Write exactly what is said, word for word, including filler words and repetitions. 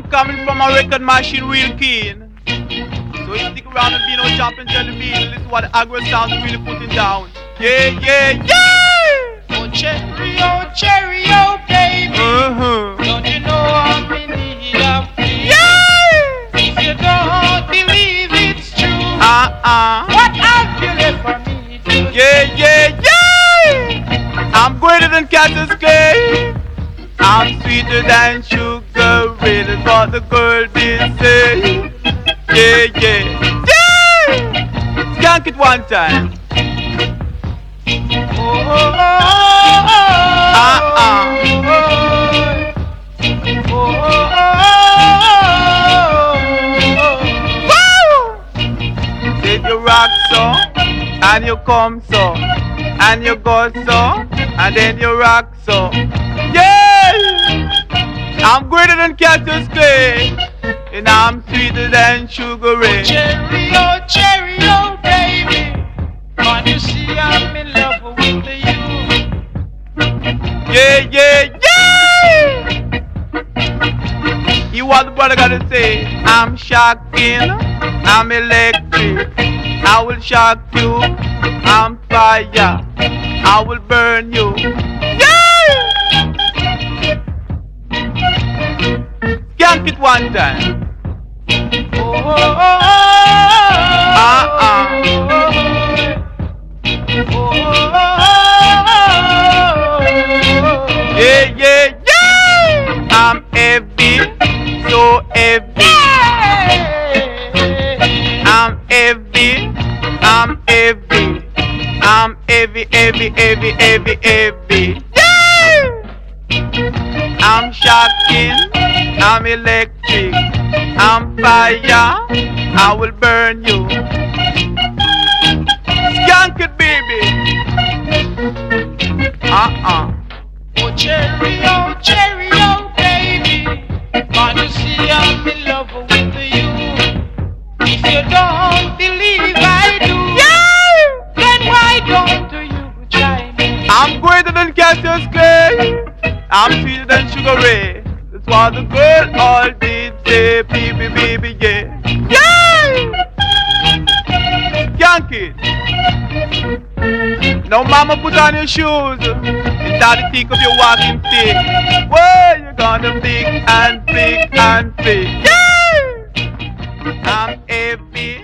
coming from a record machine real keen. So you stick around and be no chopping jelly bean. This is what the Agro sounds really putting down. Yeah, yeah, yeah! Oh cherry, oh cherry, oh baby. Uh-huh. Don't you know I'm in need of you? Yeah! If you don't believe it's true, Uh-uh. what have you left for me to do? Yeah, yeah, yeah! I'm greater than Cactus Clay. I'm sweeter than sugar, really what the girl did say. Yeah, yeah, yeah! Skank it one time. Oh, oh, oh, oh, Uh-uh. oh, oh, oh, Woo! Did you rock so, and you come so, and you go so, and then you rock so. Yeah! I'm greater than Cactus Clay, and I'm sweeter than Sugar Ray. cherry, oh cherry, oh baby. Can't you see I'm in love with you? Yeah, yeah, yeah! You what the brother gotta say? I'm shocking, I'm electric, I will shock you, I'm fire, I will burn you. Yeah! Skank it one time. Oh, oh, oh, oh, Uh-uh. oh, oh, Yeah, yeah, yeah! I'm heavy, so heavy. I'm heavy, I'm heavy. I'm heavy, heavy, heavy, heavy, heavy. Yeah! I'm shocking, I'm electric, I'm fire, I will burn you. Skank it, baby. Uh-uh. oh cherry, oh cherry, oh baby. Can't you see I'm in love with you? If you don't believe I do, Yeah! then why don't you try me? I'm greater than Cactus Clay. I'm sweeter than Sugar Ray. That's what the girl all did say, baby, baby, yeah. Yeah! Skank it. Now, mama, put on your shoes. It's time to pick up your walking stick. Where you gonna flick and flick and flick? Yeah! I'm heavy.